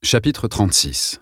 Chapitre 36.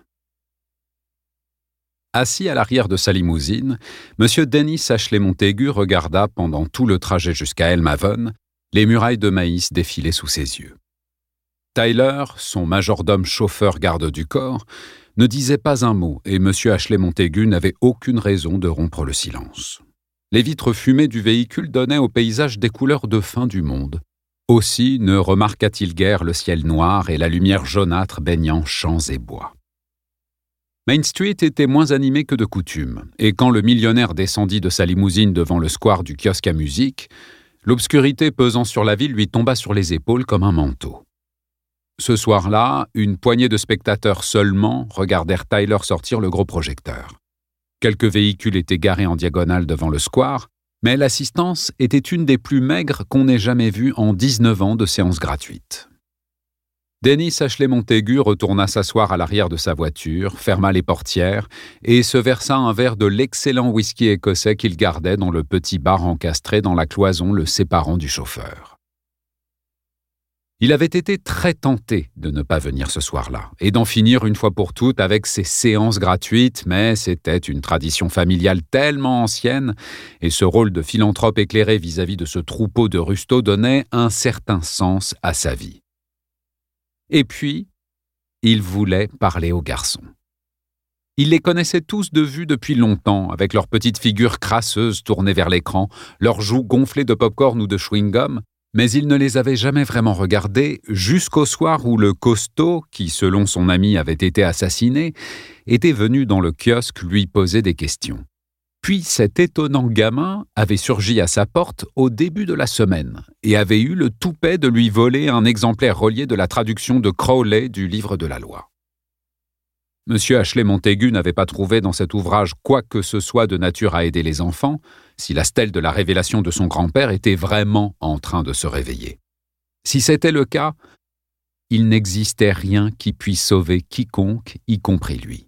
Assis à l'arrière de sa limousine, M. Dennis Ashley Montaigu regarda pendant tout le trajet jusqu'à Elmhaven les murailles de maïs défiler sous ses yeux. Tyler, son majordome chauffeur garde du corps, ne disait pas un mot et M. Ashley Montaigu n'avait aucune raison de rompre le silence. Les vitres fumées du véhicule donnaient au paysage des couleurs de fin du monde. Aussi ne remarqua-t-il guère le ciel noir et la lumière jaunâtre baignant champs et bois. Main Street était moins animée que de coutume, et quand le millionnaire descendit de sa limousine devant le square du kiosque à musique, l'obscurité pesant sur la ville lui tomba sur les épaules comme un manteau. Ce soir-là, une poignée de spectateurs seulement regardèrent Tyler sortir le gros projecteur. Quelques véhicules étaient garés en diagonale devant le square, mais l'assistance était une des plus maigres qu'on ait jamais vues en 19 ans de séances gratuites. Dennis Ashley Montaigu retourna s'asseoir à l'arrière de sa voiture, ferma les portières et se versa un verre de l'excellent whisky écossais qu'il gardait dans le petit bar encastré dans la cloison le séparant du chauffeur. Il avait été très tenté de ne pas venir ce soir-là et d'en finir une fois pour toutes avec ses séances gratuites, mais c'était une tradition familiale tellement ancienne et ce rôle de philanthrope éclairé vis-à-vis de ce troupeau de rustaux donnait un certain sens à sa vie. Et puis, il voulait parler aux garçons. Il les connaissait tous de vue depuis longtemps, avec leurs petites figures crasseuses tournées vers l'écran, leurs joues gonflées de pop-corn ou de chewing-gum, mais il ne les avait jamais vraiment regardés jusqu'au soir où le costaud, qui selon son ami avait été assassiné, était venu dans le kiosque lui poser des questions. Puis cet étonnant gamin avait surgi à sa porte au début de la semaine et avait eu le toupet de lui voler un exemplaire relié de la traduction de Crowley du livre de la loi. M. Ashley Montaigu n'avait pas trouvé dans cet ouvrage quoi que ce soit de nature à aider les enfants, si la stèle de la révélation de son grand-père était vraiment en train de se réveiller. Si c'était le cas, il n'existait rien qui puisse sauver quiconque, y compris lui.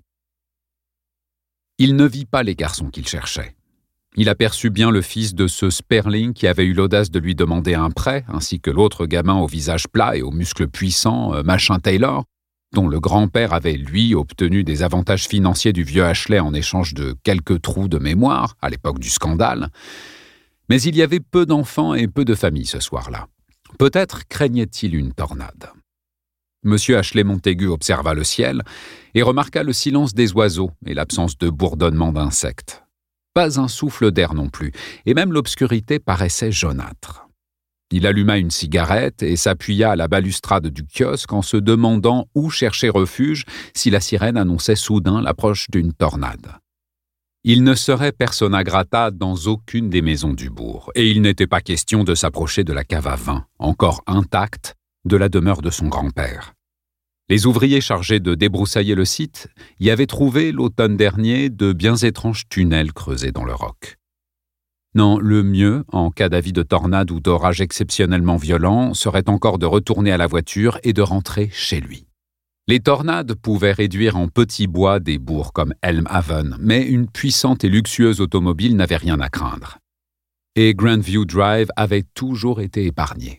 Il ne vit pas les garçons qu'il cherchait. Il aperçut bien le fils de ce Sperling qui avait eu l'audace de lui demander un prêt, ainsi que l'autre gamin au visage plat et aux muscles puissants, Machin Taylor, dont le grand-père avait, lui, obtenu des avantages financiers du vieux Ashley en échange de quelques trous de mémoire, à l'époque du scandale. Mais il y avait peu d'enfants et peu de familles ce soir-là. Peut-être craignait-il une tornade. M. Ashley Montaigu observa le ciel et remarqua le silence des oiseaux et l'absence de bourdonnement d'insectes. Pas un souffle d'air non plus, et même l'obscurité paraissait jaunâtre. Il alluma une cigarette et s'appuya à la balustrade du kiosque en se demandant où chercher refuge si la sirène annonçait soudain l'approche d'une tornade. Il ne serait persona grata dans aucune des maisons du bourg, et il n'était pas question de s'approcher de la cave à vin, encore intacte, de la demeure de son grand-père. Les ouvriers chargés de débroussailler le site y avaient trouvé, l'automne dernier, de bien étranges tunnels creusés dans le roc. Non, le mieux, en cas d'avis de tornade ou d'orage exceptionnellement violent, serait encore de retourner à la voiture et de rentrer chez lui. Les tornades pouvaient réduire en petits bois des bourgs comme Elmhaven, mais une puissante et luxueuse automobile n'avait rien à craindre. Et Grandview Drive avait toujours été épargné.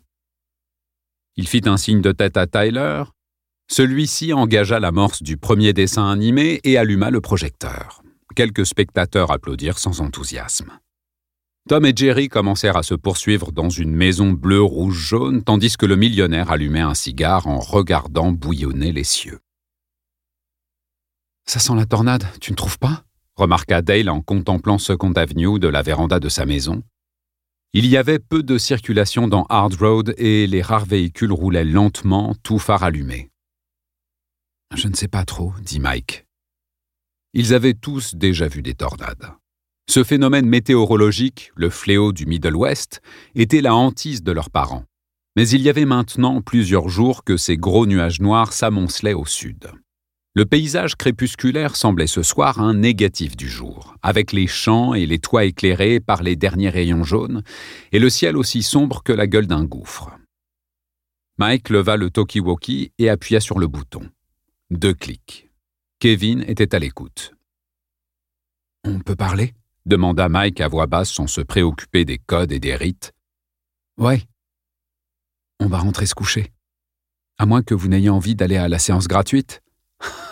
Il fit un signe de tête à Tyler. Celui-ci engagea l'amorce du premier dessin animé et alluma le projecteur. Quelques spectateurs applaudirent sans enthousiasme. Tom et Jerry commencèrent à se poursuivre dans une maison bleu-rouge-jaune, tandis que le millionnaire allumait un cigare en regardant bouillonner les cieux. « Ça sent la tornade, tu ne trouves pas ?» remarqua Dale en contemplant Second Avenue de la véranda de sa maison. Il y avait peu de circulation dans Hard Road et les rares véhicules roulaient lentement, tout phare allumé. « Je ne sais pas trop, » dit Mike. Ils avaient tous déjà vu des tornades. Ce phénomène météorologique, le fléau du Middle West, était la hantise de leurs parents. Mais il y avait maintenant plusieurs jours que ces gros nuages noirs s'amoncelaient au sud. Le paysage crépusculaire semblait ce soir un négatif du jour, avec les champs et les toits éclairés par les derniers rayons jaunes, et le ciel aussi sombre que la gueule d'un gouffre. Mike leva le talkie-walkie et appuya sur le bouton. 2 clics. Kevin était à l'écoute. « On peut parler ?» demanda Mike à voix basse sans se préoccuper des codes et des rites. « Ouais. On va rentrer se coucher. À moins que vous n'ayez envie d'aller à la séance gratuite. »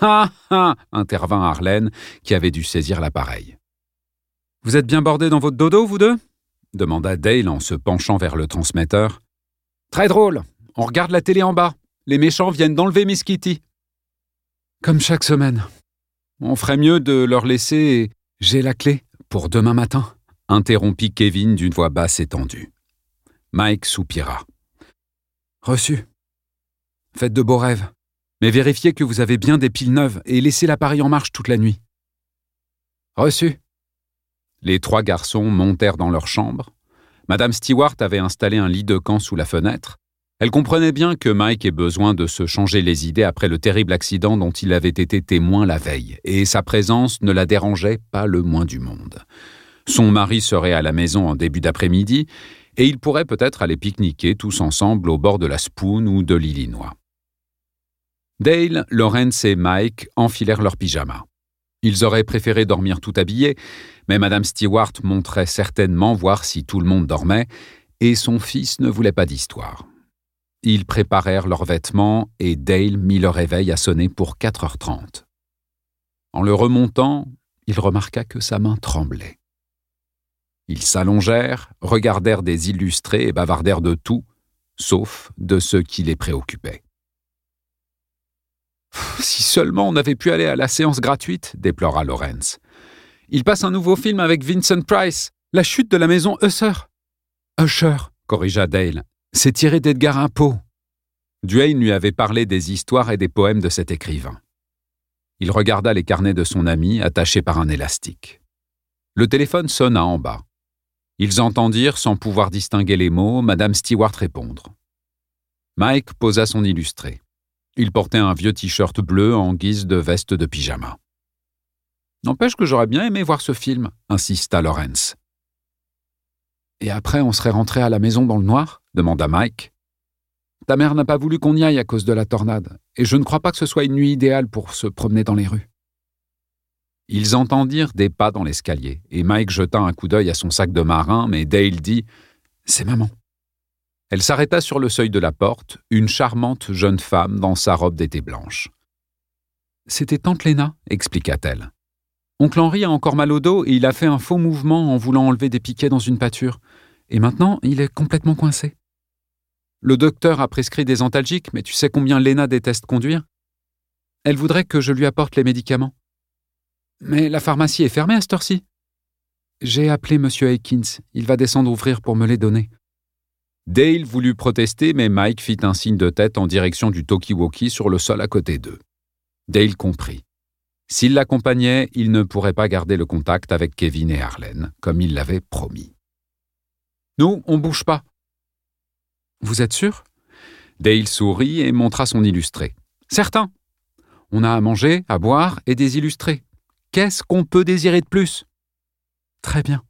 Ha ha !» intervint Arlène, qui avait dû saisir l'appareil. « Vous êtes bien bordés dans votre dodo, vous deux ?» demanda Dale en se penchant vers le transmetteur. « Très drôle. On regarde la télé en bas. Les méchants viennent d'enlever Miss Kitty. »« Comme chaque semaine. On ferait mieux de leur laisser... J'ai la clé pour demain matin. » interrompit Kevin d'une voix basse et tendue. Mike soupira. « Reçu. Faites de beaux rêves. Mais vérifiez que vous avez bien des piles neuves et laissez l'appareil en marche toute la nuit. » Reçu. Les 3 garçons montèrent dans leur chambre. Madame Stewart avait installé un lit de camp sous la fenêtre. Elle comprenait bien que Mike ait besoin de se changer les idées après le terrible accident dont il avait été témoin la veille, et sa présence ne la dérangeait pas le moins du monde. Son mari serait à la maison en début d'après-midi, et ils pourraient peut-être aller pique-niquer tous ensemble au bord de la Spoon ou de l'Illinois. Dale, Lawrence et Mike enfilèrent leurs pyjamas. Ils auraient préféré dormir tout habillés, mais Madame Stewart monterait certainement voir si tout le monde dormait, et son fils ne voulait pas d'histoire. Ils préparèrent leurs vêtements et Dale mit le réveil à sonner pour 4h30. En le remontant, il remarqua que sa main tremblait. Ils s'allongèrent, regardèrent des illustrés et bavardèrent de tout, sauf de ce qui les préoccupait. « Si seulement on avait pu aller à la séance gratuite, » déplora Lawrence. « Il passe un nouveau film avec Vincent Price, La chute de la maison Usher. »« Usher », corrigea Dale. « C'est tiré d'Edgar Poe. » Duane lui avait parlé des histoires et des poèmes de cet écrivain. Il regarda les carnets de son ami attachés par un élastique. Le téléphone sonna en bas. Ils entendirent, sans pouvoir distinguer les mots, Madame Stewart répondre. Mike posa son illustré. Il portait un vieux t-shirt bleu en guise de veste de pyjama. « N'empêche que j'aurais bien aimé voir ce film », insista Lawrence. « Et après, on serait rentré à la maison dans le noir ?» demanda Mike. « Ta mère n'a pas voulu qu'on y aille à cause de la tornade, et je ne crois pas que ce soit une nuit idéale pour se promener dans les rues. » Ils entendirent des pas dans l'escalier, et Mike jeta un coup d'œil à son sac de marin, mais Dale dit « C'est maman. » Elle s'arrêta sur le seuil de la porte, une charmante jeune femme dans sa robe d'été blanche. « C'était tante Léna, » expliqua-t-elle. « Oncle Henri a encore mal au dos et il a fait un faux mouvement en voulant enlever des piquets dans une pâture. Et maintenant, il est complètement coincé. Le docteur a prescrit des antalgiques, mais tu sais combien Léna déteste conduire. Elle voudrait que je lui apporte les médicaments. Mais la pharmacie est fermée à cette heure-ci. J'ai appelé M. Aikins, il va descendre ouvrir pour me les donner. » Dale voulut protester, mais Mike fit un signe de tête en direction du talkie-walkie sur le sol à côté d'eux. Dale comprit. S'il l'accompagnait, il ne pourrait pas garder le contact avec Kevin et Arlène, comme il l'avait promis. « Nous, on bouge pas. »« Vous êtes sûr ?» Dale sourit et montra son illustré. « Certain. On a à manger, à boire et des illustrés. Qu'est-ce qu'on peut désirer de plus ?»« Très bien.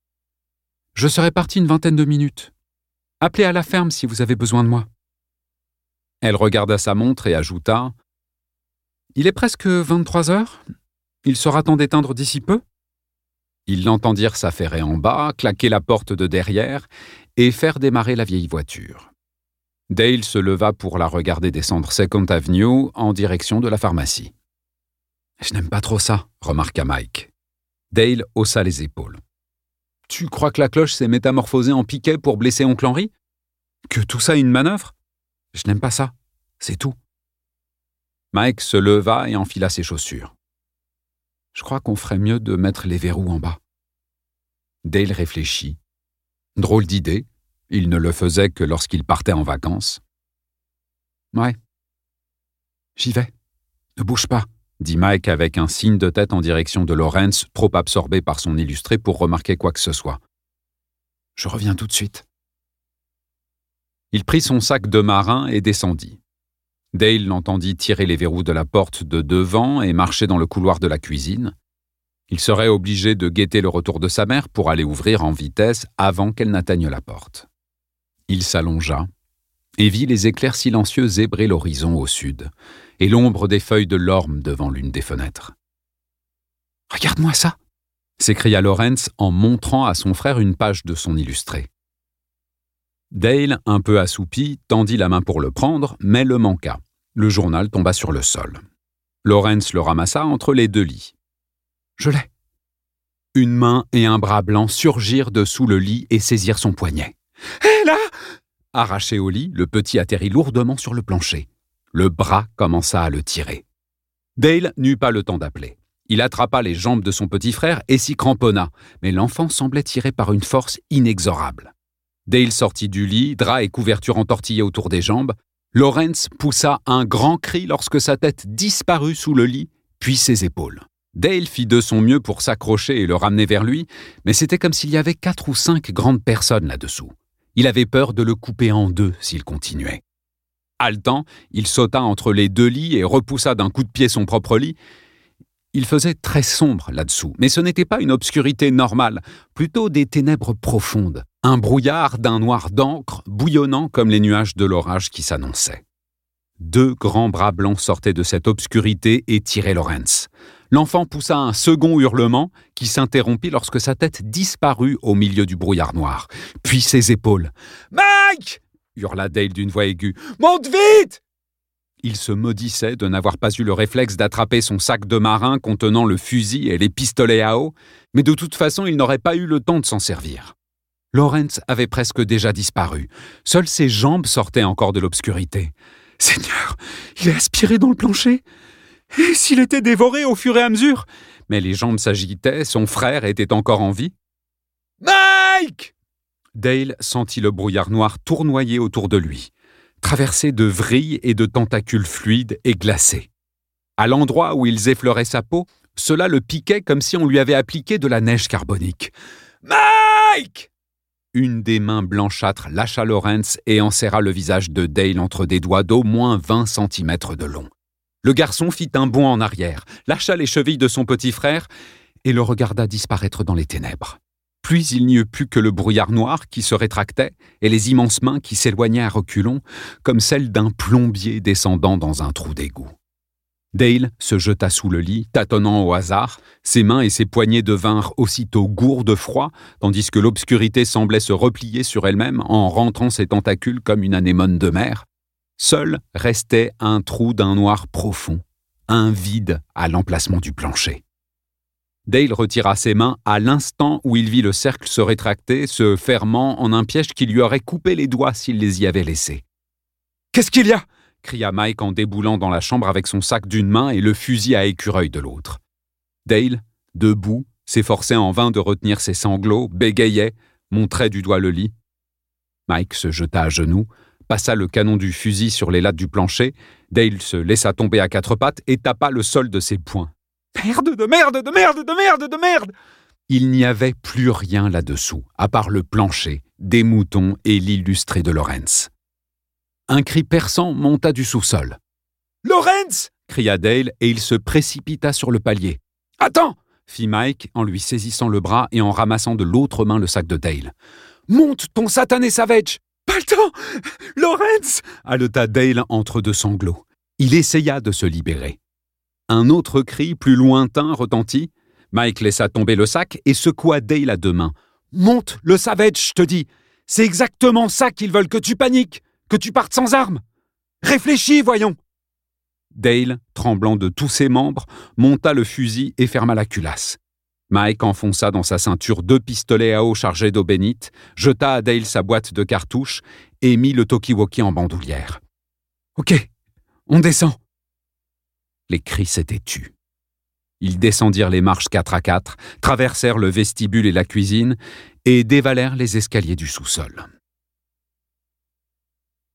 Je serai parti une 20aine de minutes. Appelez à la ferme si vous avez besoin de moi. » Elle regarda sa montre et ajouta « Il est presque 23 heures. Il sera temps d'éteindre d'ici peu. » Ils l'entendirent s'affairer en bas, claquer la porte de derrière et faire démarrer la vieille voiture. Dale se leva pour la regarder descendre Second Avenue en direction de la pharmacie. « Je n'aime pas trop ça, » remarqua Mike. Dale haussa les épaules. « Tu crois que la cloche s'est métamorphosée en piquet pour blesser oncle Henri ? Que tout ça est une manœuvre ? Je n'aime pas ça, c'est tout. » Mike se leva et enfila ses chaussures. « Je crois qu'on ferait mieux de mettre les verrous en bas. » Dale réfléchit. Drôle d'idée, il ne le faisait que lorsqu'il partait en vacances. « Ouais. J'y vais. Ne bouge pas, » dit Mike avec un signe de tête en direction de Lawrence, trop absorbé par son illustré pour remarquer quoi que ce soit. « Je reviens tout de suite. » Il prit son sac de marin et descendit. Dale l'entendit tirer les verrous de la porte de devant et marcher dans le couloir de la cuisine. Il serait obligé de guetter le retour de sa mère pour aller ouvrir en vitesse avant qu'elle n'atteigne la porte. Il s'allongea et vit les éclairs silencieux zébrer l'horizon au sud et l'ombre des feuilles de l'orme devant l'une des fenêtres. « Regarde-moi ça !» s'écria Lawrence en montrant à son frère une page de son illustré. Dale, un peu assoupi, tendit la main pour le prendre, mais le manqua. Le journal tomba sur le sol. Lawrence le ramassa entre les deux lits. « Je l'ai !» Une main et un bras blanc surgirent de sous le lit et saisirent son poignet. « Hé, là !» Arraché au lit, le petit atterrit lourdement sur le plancher. Le bras commença à le tirer. Dale n'eut pas le temps d'appeler. Il attrapa les jambes de son petit frère et s'y cramponna, mais l'enfant semblait tiré par une force inexorable. Dale sortit du lit, drap et couverture entortillés autour des jambes. Lawrence poussa un grand cri lorsque sa tête disparut sous le lit, puis ses épaules. Dale fit de son mieux pour s'accrocher et le ramener vers lui, mais c'était comme s'il y avait 4 ou 5 grandes personnes là-dessous. Il avait peur de le couper en deux s'il continuait. Haletant, il sauta entre les deux lits et repoussa d'un coup de pied son propre lit. Il faisait très sombre là-dessous, mais ce n'était pas une obscurité normale, plutôt des ténèbres profondes, un brouillard d'un noir d'encre bouillonnant comme les nuages de l'orage qui s'annonçait. 2 grands bras blancs sortaient de cette obscurité et tiraient Lawrence. L'enfant poussa un second hurlement qui s'interrompit lorsque sa tête disparut au milieu du brouillard noir. Puis ses épaules. « Mike !» hurla Dale d'une voix aiguë. « Monte vite !» Il se maudissait de n'avoir pas eu le réflexe d'attraper son sac de marin contenant le fusil et les pistolets à eau, mais de toute façon il n'aurait pas eu le temps de s'en servir. Lawrence avait presque déjà disparu. Seules ses jambes sortaient encore de l'obscurité. « Seigneur, il est aspiré dans le plancher !» Et s'il était dévoré au fur et à mesure? Mais les jambes s'agitaient, son frère était encore en vie. « Mike !» Dale sentit le brouillard noir tournoyer autour de lui, traversé de vrilles et de tentacules fluides et glacés. À l'endroit où ils effleuraient sa peau, cela le piquait comme si on lui avait appliqué de la neige carbonique. « Mike !» Une des mains blanchâtres lâcha Lawrence et enserra le visage de Dale entre des doigts d'au moins 20 centimètres de long. Le garçon fit un bond en arrière, lâcha les chevilles de son petit frère et le regarda disparaître dans les ténèbres. Puis il n'y eut plus que le brouillard noir qui se rétractait et les immenses mains qui s'éloignaient à reculons, comme celles d'un plombier descendant dans un trou d'égout. Dale se jeta sous le lit, tâtonnant au hasard. Ses mains et ses poignets devinrent aussitôt gourds de froid, tandis que l'obscurité semblait se replier sur elle-même en rentrant ses tentacules comme une anémone de mer. Seul restait un trou d'un noir profond, un vide à l'emplacement du plancher. Dale retira ses mains à l'instant où il vit le cercle se rétracter, se fermant en un piège qui lui aurait coupé les doigts s'il les y avait laissés. « Qu'est-ce qu'il y a ?» cria Mike en déboulant dans la chambre avec son sac d'une main et le fusil à écureuil de l'autre. Dale, debout, s'efforçait en vain de retenir ses sanglots, bégayait, montrait du doigt le lit. Mike se jeta à genoux, passa le canon du fusil sur les lattes du plancher. Dale se laissa tomber à 4 pattes et tapa le sol de ses poings. « Merde de merde de merde de merde de merde !» Il n'y avait plus rien là-dessous, à part le plancher, des moutons et l'illustré de Lawrence. Un cri perçant monta du sous-sol. « Lawrence !» cria Dale et il se précipita sur le palier. « Attends !» fit Mike en lui saisissant le bras et en ramassant de l'autre main le sac de Dale. « Monte ton satané savage !»« Pas le temps ! Lawrence !» haleta Dale entre 2 sanglots. Il essaya de se libérer. Un autre cri, plus lointain, retentit. Mike laissa tomber le sac et secoua Dale à 2 mains. « Monte le savage, je te dis ! C'est exactement ça qu'ils veulent que tu paniques, que tu partes sans armes. Réfléchis, voyons !» Dale, tremblant de tous ses membres, monta le fusil et ferma la culasse. Mike enfonça dans sa ceinture 2 pistolets à eau chargés d'eau bénite, jeta à Dale sa boîte de cartouches et mit le talkie-walkie en bandoulière. « Ok, on descend !» Les cris s'étaient tus. Ils descendirent les marches 4 à 4, traversèrent le vestibule et la cuisine et dévalèrent les escaliers du sous-sol.